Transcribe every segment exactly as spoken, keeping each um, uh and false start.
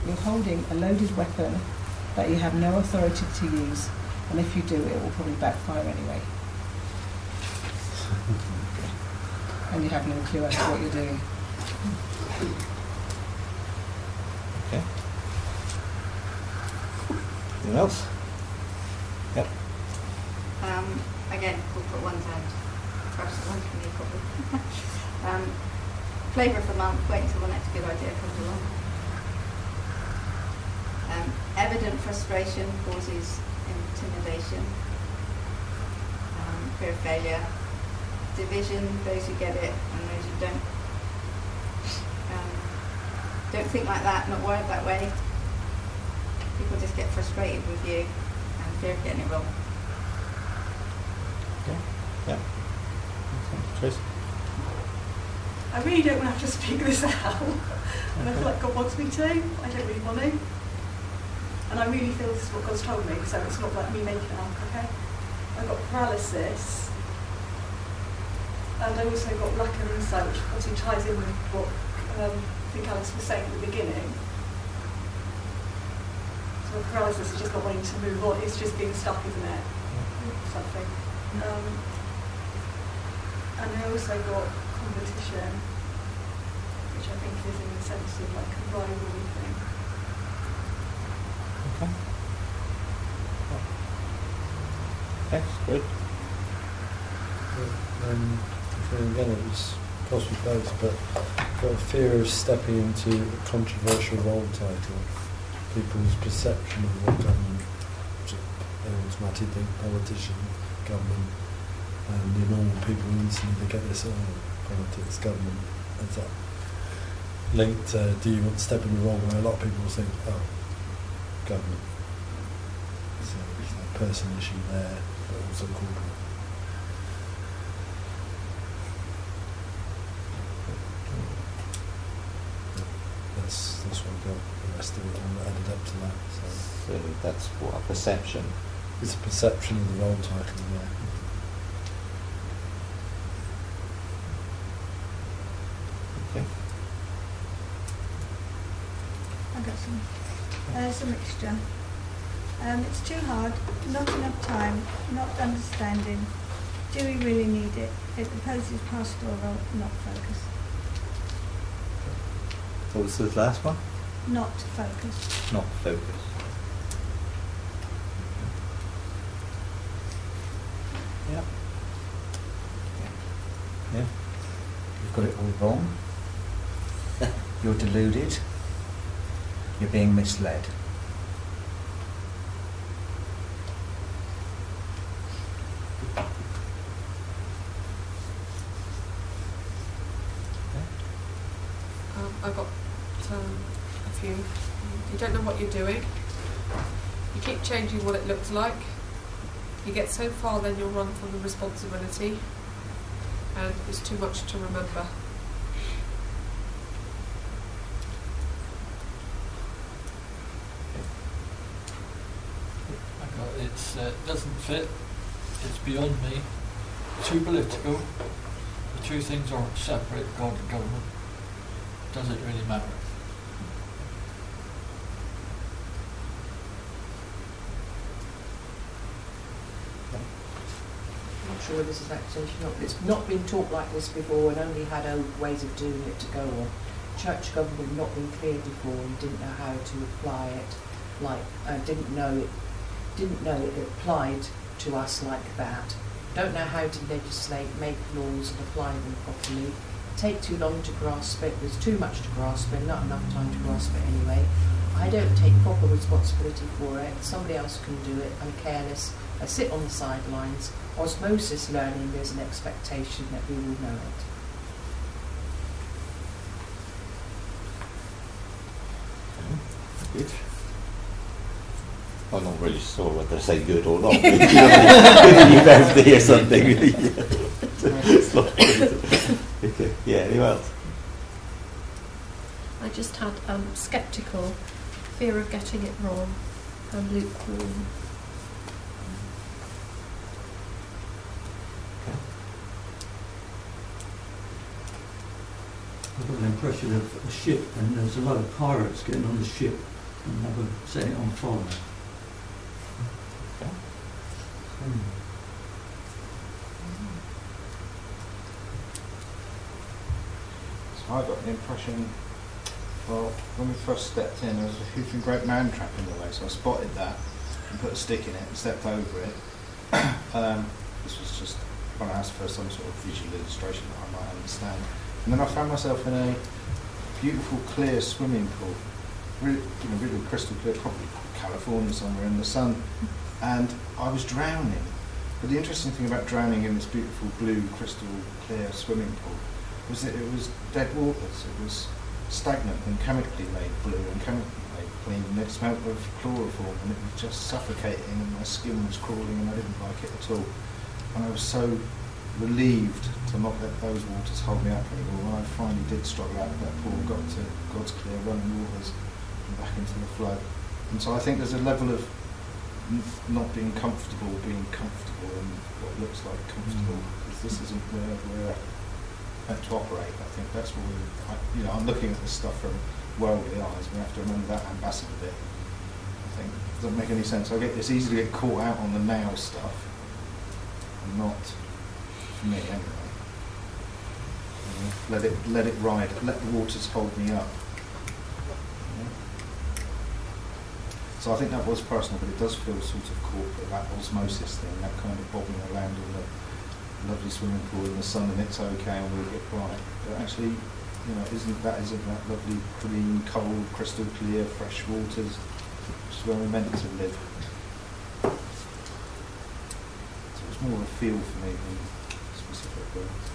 You're holding a loaded weapon that you have no authority to use, and if you do, it will probably backfire anyway. And you have no clue as to what you're doing. Okay. Anything else? Yep. Um, again, corporate ones and personal ones for me probably. um, flavour of the month, wait until the next good idea comes along. Um, evident frustration causes intimidation. Um, fear of failure. Division, those who get it and those who don't. Um, don't think like that, not word that way. People just get frustrated with you and fear of getting it wrong. Okay. Yeah. Trace? I really don't want to have to speak this out, and I feel like God wants me to. I don't really want to, and I really feel this is what God's told me, so it's not like me making it up. Okay, I've got paralysis, and I also got lack of insight, which obviously ties in with what um, I think Alice was saying at the beginning. So paralysis is just not wanting to move on; it's just being stuck, isn't it? Something. Um, and I also got competition, which I think is in the sense of like a rivalry thing. Okay. Thanks, good. Um, again, it was possibly both, but got a fear of stepping into a controversial role title. People's perception of what government, they automatically think politician, government, and the normal people instantly they get this, oh, politics, government, is that linked to, do you want to step in the role where a lot of people will think, oh, government. So there's a personal issue there, but also corporate. That's, that's what I got. The rest of it all added up to that. So, So that's what, a perception. it's a perception of the role title, yeah. Okay. I've got some. Uh, it's a mixture. Um, it's too hard, not enough time, not understanding. Do we really need it? It opposes pastoral, not focus. What was the last one? Not focus. Not focus. Yeah. Yeah. You've got it all wrong. You're deluded. You're being misled. Um, I've got um, a few. You don't know what you're doing. You keep changing what it looks like. You get so far, then you'll run from the responsibility, and it's too much to remember. I got it's uh, doesn't fit. It's beyond me. Too political. The two things aren't separate. God and government. Does it really matter? I'm not sure whether this is accusation or not. It's not been taught like this before and only had old ways of doing it to go on. Church government had not been clear before and didn't know how to apply it. Like, uh, didn't know it. Didn't know it applied to us like that. Don't know how to legislate, make laws and apply them properly. Take too long to grasp it. There's too much to grasp it, not enough time to grasp it anyway. I don't take proper responsibility for it. Somebody else can do it. I'm careless. I sit on the sidelines. Osmosis learning, there's an expectation that we will know it. Good. I'm not really sure whether to say good or not. But you know, you have to hear something. It's not okay. Yeah, anyone else? I just had um, sceptical, fear of getting it wrong, and lukewarm. I've got an impression of a ship, and there's a lot of pirates getting on the ship, and never set it on fire. Okay. Hmm. So I got the impression, well, when we first stepped in, there was a huge and great man trap in the way, so I spotted that and put a stick in it and stepped over it. um, this was just when I asked for some sort of visual illustration that I might understand. And then I found myself in a beautiful, clear swimming pool, really, you know, really crystal clear, probably California somewhere in the sun, and I was drowning. But the interesting thing about drowning in this beautiful blue, crystal clear swimming pool was that it was dead waters. It was stagnant and chemically made blue and chemically made clean, and it smelt of chloroform, and it was just suffocating, and my skin was crawling, and I didn't like it at all. And I was so relieved to not let those waters hold me up anymore. When I finally did struggle out of that pool, got to God's clear running waters and back into the flow. And so I think there's a level of n- not being comfortable, being comfortable in what looks like comfortable, because this isn't where we're meant to operate. I think that's what we, I, you know, I'm looking at this stuff from worldly eyes. We have to remember that ambassador bit. I think it doesn't make any sense. I get it's easy to get caught out on the now stuff, and not for me anyway. You know, let it let it ride. Let the waters hold me up. You know? So I think that was personal, but it does feel sort of corporate, that osmosis thing, that kind of bobbing around in the lovely swimming pool in the sun, and it's okay and we'll get by. But actually, you know, isn't that isn't that lovely, clean, cold, crystal clear, fresh waters, which is where we're meant to live. So it's more of a feel for me than specific words.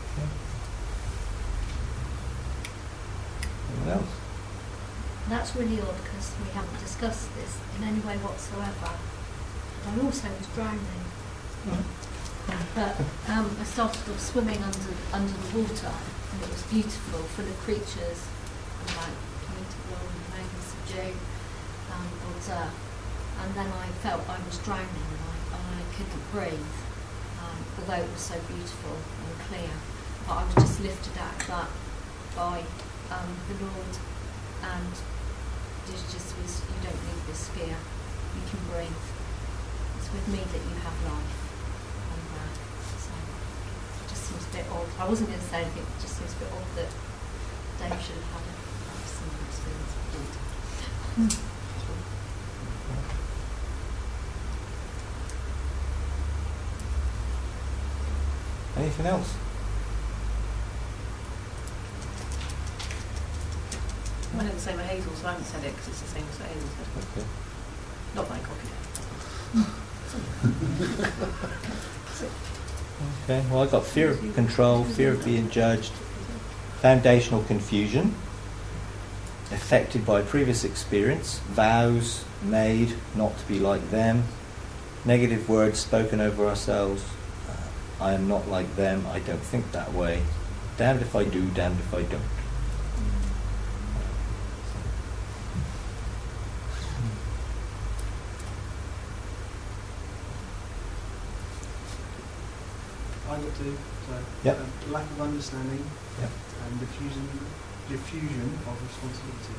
Anyone else? That's really odd because we haven't discussed this in any way whatsoever. I also was drowning. But um, I started off swimming under under the water, and it was beautiful, full of creatures, and like coming to the world and playing the subdue, um, God's earth. And then I felt I was drowning, and I, and I couldn't breathe, um, although it was so beautiful and clear. But I was just lifted out of that by um, the Lord, and it just was, you don't need this fear, you can breathe. It's with me that you have life. Seems a bit odd. I wasn't going to say anything, it just seems a bit odd that Dave should have had a similar experience with it. Anything else? I didn't say with Hazel, so I haven't said it because it's the same as what Hazel said. Okay. Not that I copied it. Okay, well, I've got fear of control, fear of being judged, foundational confusion, affected by previous experience, vows made not to be like them, negative words spoken over ourselves, uh, I am not like them, I don't think that way, damned if I do, damned if I don't. I got to, so Yep. um, lack of understanding Yep. and diffusion, diffusion of responsibility.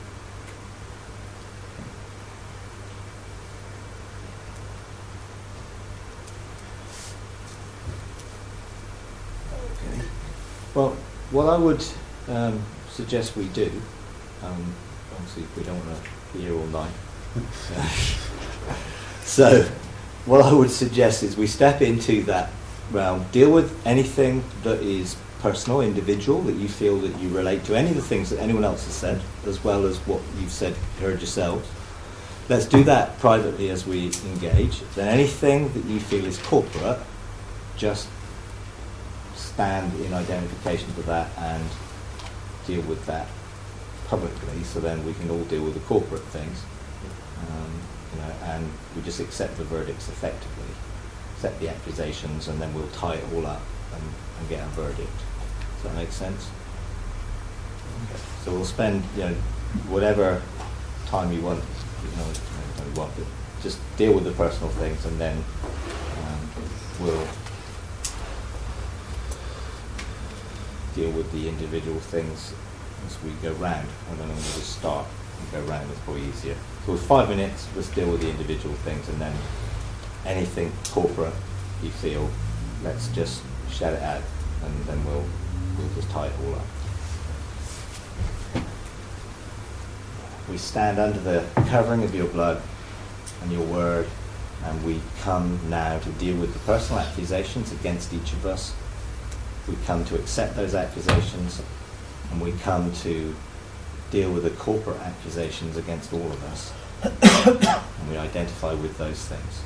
Okay. Well, what I would um, suggest we do, um, obviously we don't want to be here all night, so what I would suggest is we step into that realm, deal with anything that is personal, individual, that you feel that you relate to, any of the things that anyone else has said, as well as what you've said, heard yourselves. Let's do that privately as we engage. Then anything that you feel is corporate, just stand in identification with that and deal with that publicly, so then we can all deal with the corporate things. Um, you know, and we just accept the verdicts effectively, accept the accusations, and then we'll tie it all up and, and get a verdict. Does that make sense? Okay. So we'll spend, you know, whatever time you want, you know, don't want, but just deal with the personal things, and then um, we'll deal with the individual things as we go round. I don't know when we just start. and go round. It's probably easier. So with five minutes, let's deal with the individual things, and then anything corporate you feel, let's just shout it out, and then we'll we'll just tie it all up. We stand under the covering of your blood and your word, and we come now to deal with the personal accusations against each of us. We come to accept those accusations, and we come to deal with the corporate accusations against all of us. And we identify with those things.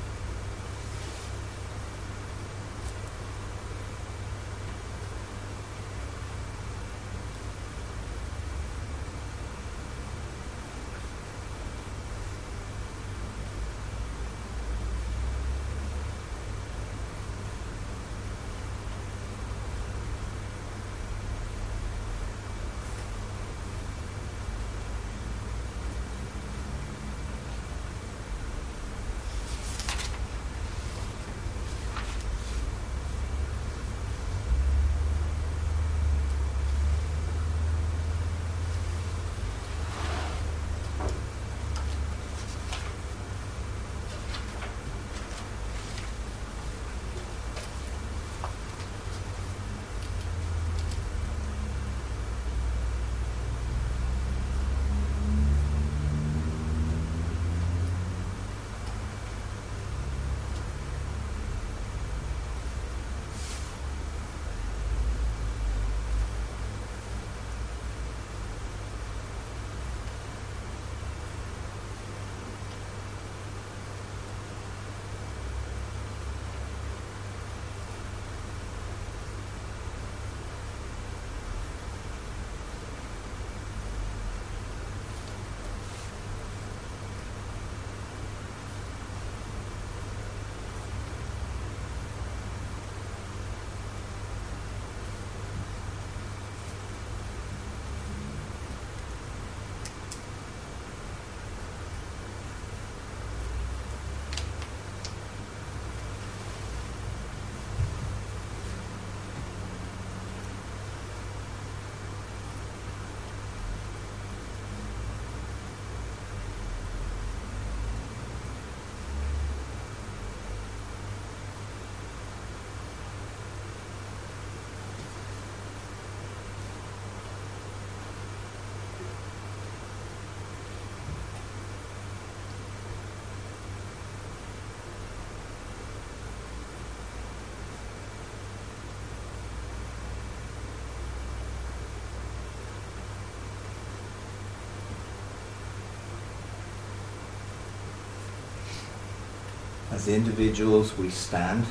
As individuals, we stand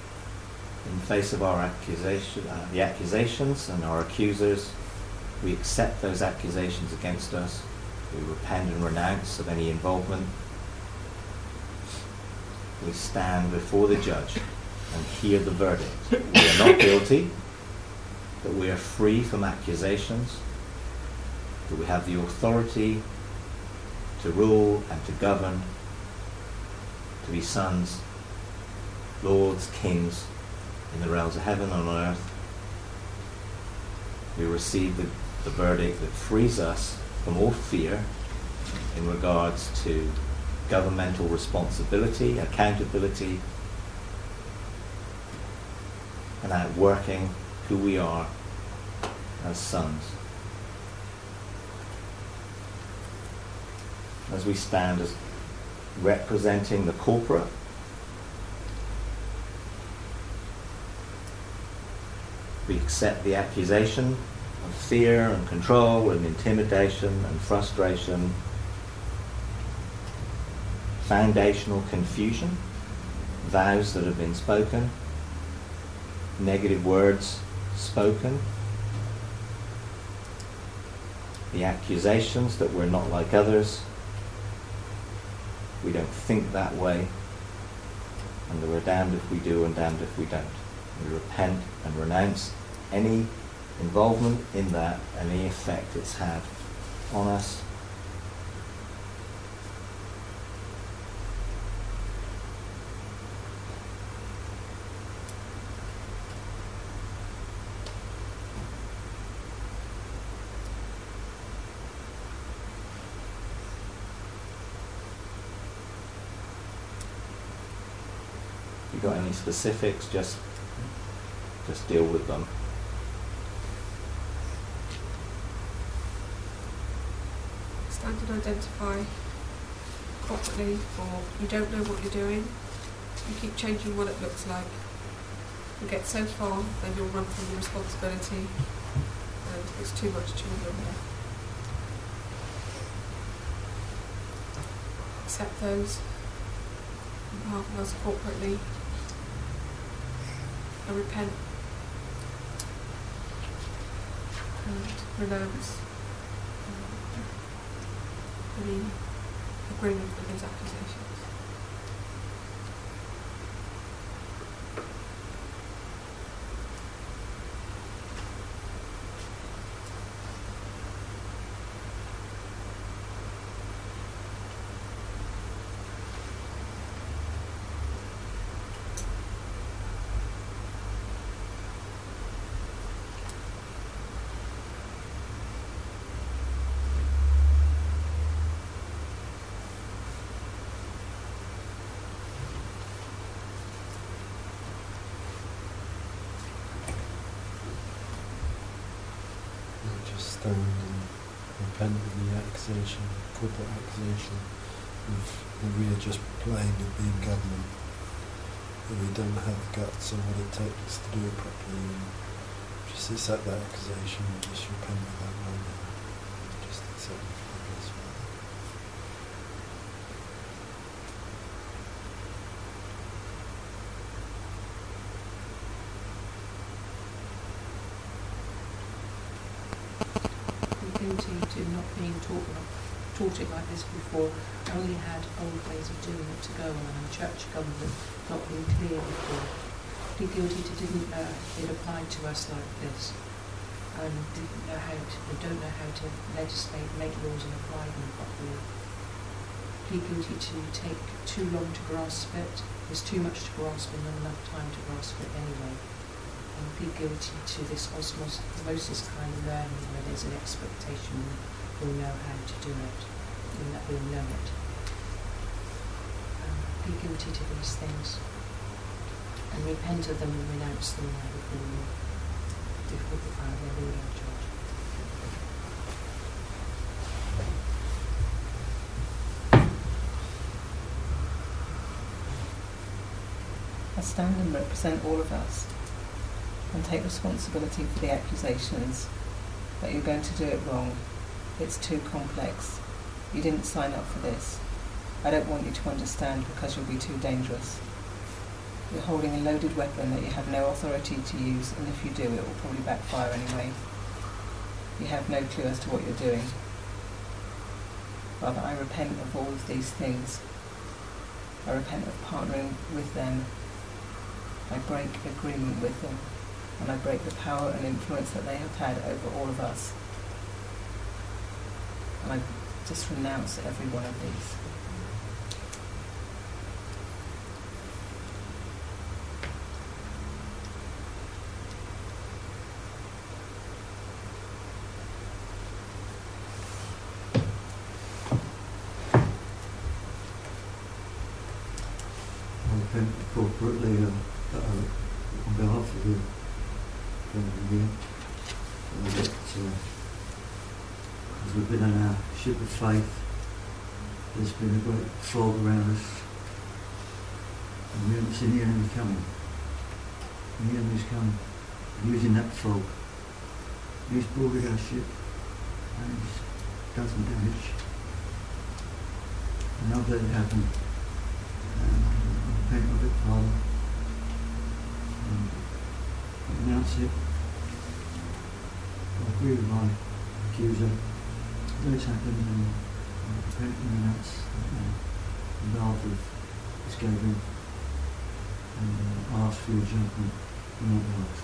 in face of our accusation, uh, the accusations and our accusers. We accept those accusations against us. We repent and renounce of any involvement. We stand before the judge and hear the verdict. We are not guilty, that we are free from accusations, that we have the authority to rule and to govern, to be sons, lords, kings in the realms of heaven and on earth. We receive the, the verdict that frees us from all fear in regards to governmental responsibility, accountability, and outworking who we are as sons. As we stand as representing the corporate, we accept the accusation of fear and control and intimidation and frustration, foundational confusion, vows that have been spoken, negative words spoken, the accusations that we're not like others, we don't think that way, and that we're damned if we do and damned if we don't. We repent and renounce any involvement in that, any effect it's had on us. you've got any specifics, just just deal with them. Stand and identify corporately, or you don't know what you're doing. You keep changing what it looks like. You get so far, then you'll run from the responsibility, and it's too much to remember. Accept those on behalf of us corporately, and repent and renounce any agreement with these accusations. Just stand and repent of the accusation, corporate accusation of that we are just playing at being government, that we don't have the guts or what it takes to do it properly, and just accept that accusation and just repent of that moment. Just accept it for the best way. Guilty to not being taught, taught it like this before, only had old ways of doing it to go on, and church government not being clear before. Plead guilty to didn't know it applied to us like this, and didn't know how to, we don't know how to legislate, make laws and apply them properly. Plead guilty to take too long to grasp it. There's too much to grasp and not enough time to grasp it anyway. And plead guilty to this osmosis kind of learning where there's an expectation we'll know how to do it, and that we'll know it. Um, plead guilty to these things, and repent of them and renounce them now before you, before the fire of their Lord our judge. I stand and represent all of us, and take responsibility for the accusations that you're going to do it wrong. It's too complex. You didn't sign up for this. I don't want you to understand because you'll be too dangerous. You're holding a loaded weapon that you have no authority to use, and if you do, it will probably backfire anyway. You have no clue as to what you're doing. Father, I repent of all of these things. I repent of partnering with them. I break agreement with them. And I break the power and influence that they have had over all of us. And I just renounce every one of these. I repent corporately uh, uh, on behalf of the year, uh, that uh, as we've been on our ship of faith, there's been a great fog around us, and we haven't seen the enemy coming. And the enemy's come using that fog. He's boarded our ship and he's done some damage. And I've let it happen. And I repent of it, Father. And I renounce it. I agree with my accuser. Let it happen, and I repent and renounce uh, on behalf of this gathering, and uh, ask for your judgment on my behalf.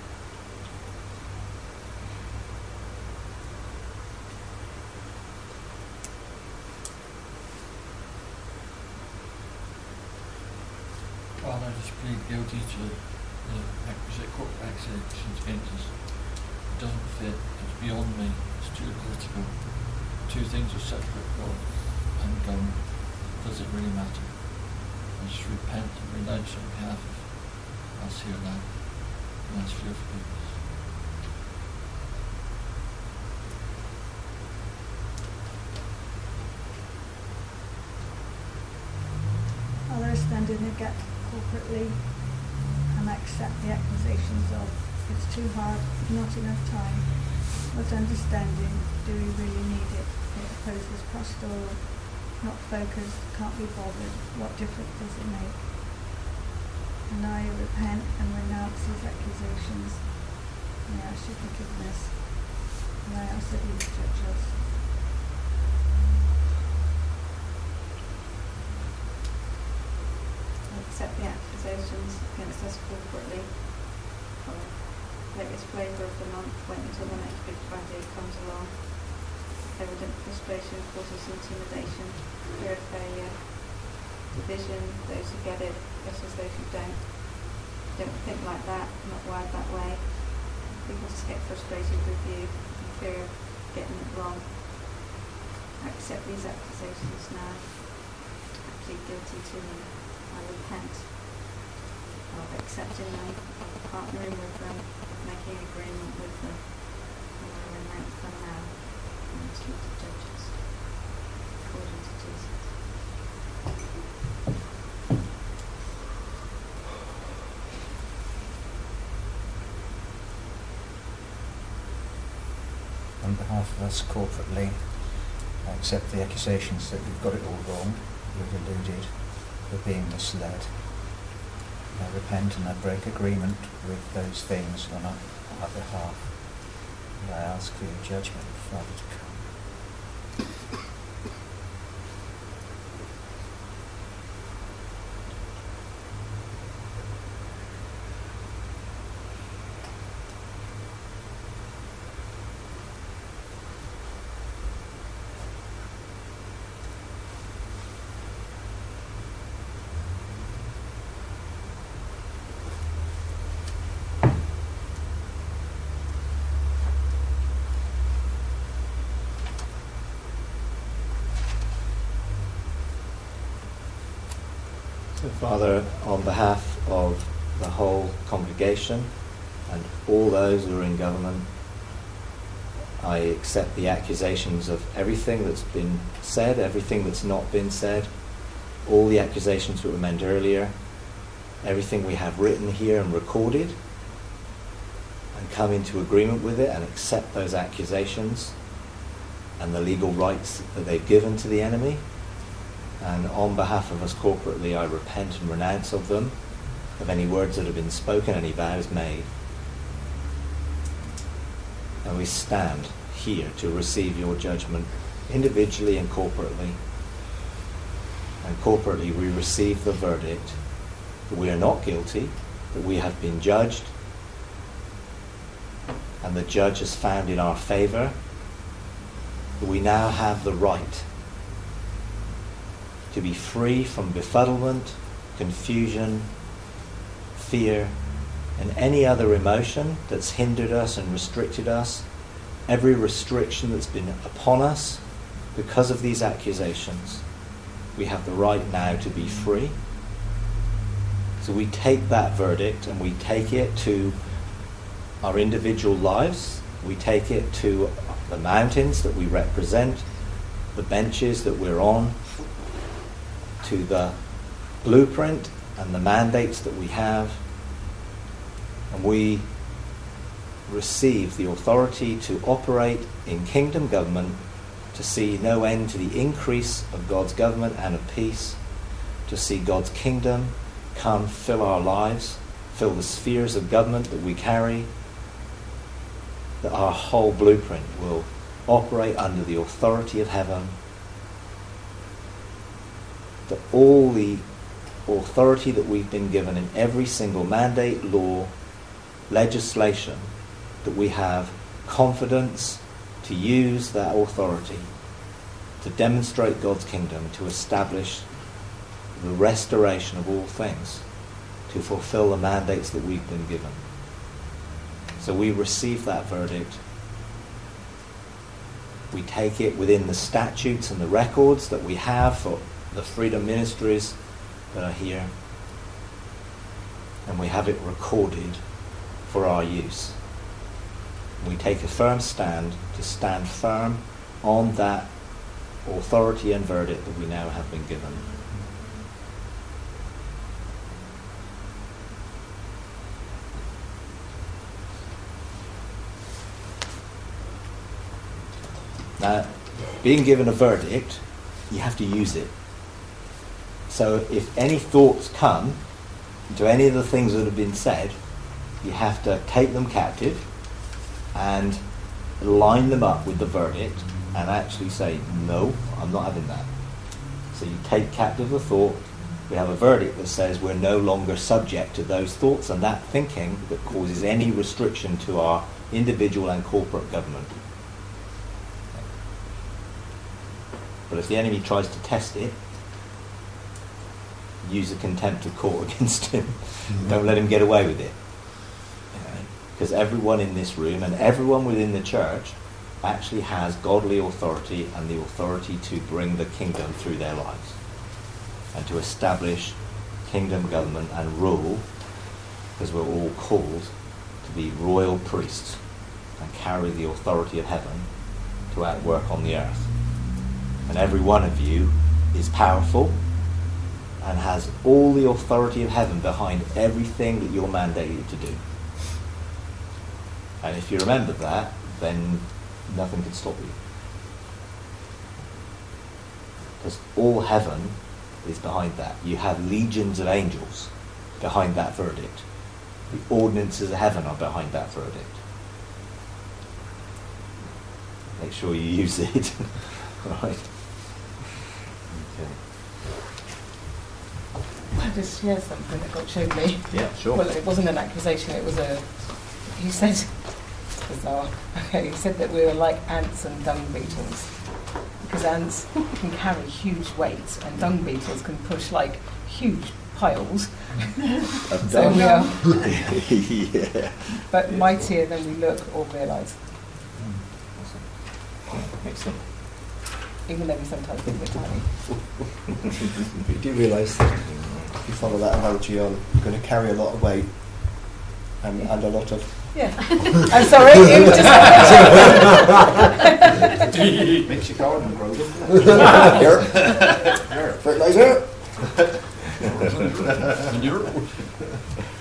Father, I just plead guilty to the acquisite corporate accusations against us. It doesn't fit, it's beyond me, it's too political. Two things are separate, God and government. Does it really matter? I I just repent and renounce on behalf of us here now. And ask for your forgiveness. Father, I stand in the gap corporately and accept the accusations of it's too hard, not enough time, not understanding, do we really need it, it opposes pastoral, not focused, can't be bothered, what difference does it make? And I repent and renounce these accusations, and I ask your forgiveness, and I ask that you judge us. I accept the accusations against us corporately. I'll let this flavour of the month wait until the next Big Friday comes along. Evident frustration causes intimidation, fear of failure, division, those who get it versus those who don't. Don't think like that, not wired that way. People just get frustrated with you and fear of getting it wrong. I accept these accusations now. I plead guilty to them. I repent of accepting them, of partnering with them, of making agreement with them. And I renounce them now. And ask you to judge us according to Jesus. On behalf of us corporately, I accept the accusations that you've got it all wrong, you're deluded, you're being misled. I repent and I break agreement with those things on our, our behalf. And I ask for your judgment, Father, to come. So, Father, on behalf of the whole congregation and all those who are in government, I accept the accusations of everything that's been said, everything that's not been said, all the accusations that were made earlier, everything we have written here and recorded, and come into agreement with it and accept those accusations and the legal rights that they've given to the enemy. And on behalf of us corporately, I repent and renounce of them, of any words that have been spoken, any vows made. And we stand here to receive your judgment individually and corporately. And corporately we receive the verdict that we are not guilty, that we have been judged, and the judge has found in our favour that we now have the right to be free from befuddlement, confusion, fear, and any other emotion that's hindered us and restricted us, every restriction that's been upon us because of these accusations. We have the right now to be free. So we take that verdict and we take it to our individual lives. We take it to the mountains that we represent, the benches that we're on, to the blueprint and the mandates that we have, and we receive the authority to operate in kingdom government, to see no end to the increase of God's government and of peace, to see God's kingdom come fill our lives, fill the spheres of government that we carry, that our whole blueprint will operate under the authority of heaven, that all the authority that we've been given in every single mandate, law, legislation, that we have confidence to use that authority to demonstrate God's kingdom, to establish the restoration of all things, to fulfill the mandates that we've been given. So we receive that verdict. We take it within the statutes and the records that we have for the freedom ministries that are here, and we have it recorded for our use. We take a firm stand to stand firm on that authority and verdict that we now have been given. Now, being given a verdict, you have to use it. So if any thoughts come to any of the things that have been said, you have to take them captive and line them up with the verdict and actually say, no, I'm not having that. So you take captive a thought, we have a verdict that says we're no longer subject to those thoughts and that thinking that causes any restriction to our individual and corporate government. But if the enemy tries to test it, use a contempt of court against him. Mm-hmm. Don't let him get away with it. Because everyone in this room and everyone within the church actually has godly authority and the authority to bring the kingdom through their lives and to establish kingdom government and rule, because we're all called to be royal priests and carry the authority of heaven to outwork on the earth. And every one of you is powerful and has all the authority of heaven behind everything that you're mandated to do. And if you remember that, then nothing can stop you. Because all heaven is behind that. You have legions of angels behind that verdict. The ordinances of heaven are behind that verdict. Make sure you use it. Right. Okay. I just share something that God showed me. Yeah, sure. Well, it wasn't an accusation, it was a... He said... Bizarre. Okay, he said that we were like ants and dung beetles. Because ants can carry huge weight and dung beetles can push like huge piles. Of So dung. we are Yeah. but mightier than we look or realise. Excellent. Even though we sometimes think we're tiny. But you do realise that if you follow that analogy on, you're going to carry a lot of weight and, and a lot of... Yeah. I'm sorry, it was just... Makes your garden grow, doesn't it? Here. Fertiliser. Manure.